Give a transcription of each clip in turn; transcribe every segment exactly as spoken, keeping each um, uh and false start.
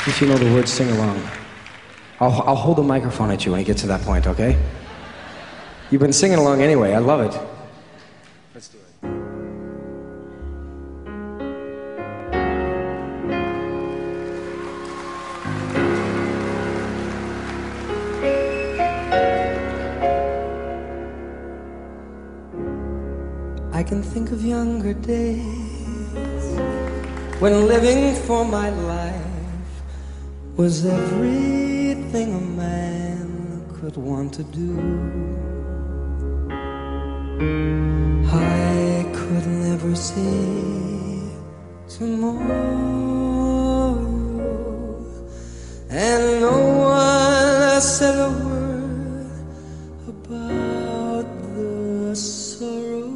If you know the words, sing along. I'll, I'll hold the microphone at you when you get to that point, okay? You've been singing along anyway. I love it. Let's do it. I can think of younger days when living for my life was everything a man could want to do. I could never see tomorrow, and no one said a word about the sorrow.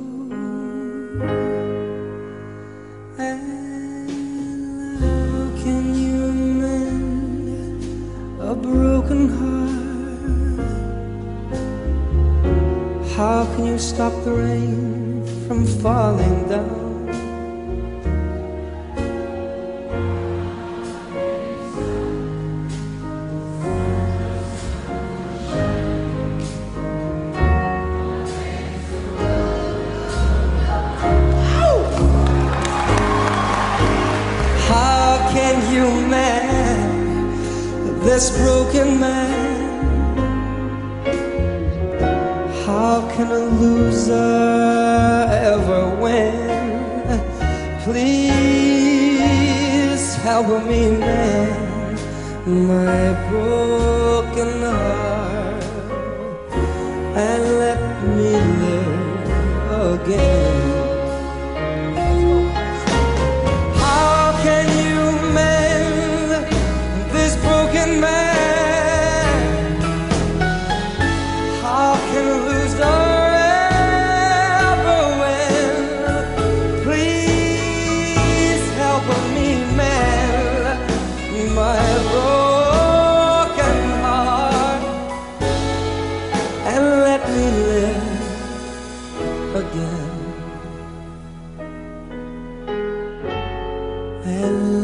And how can you mend a broken heart? How can you stop the rain from falling down? How can you mend this broken man? How can a loser ever win? Please help me mend my broken heart and let me live again. How can you mend this broken man? How can a loser ever win? Please help me mend my broken heart and let me live again. And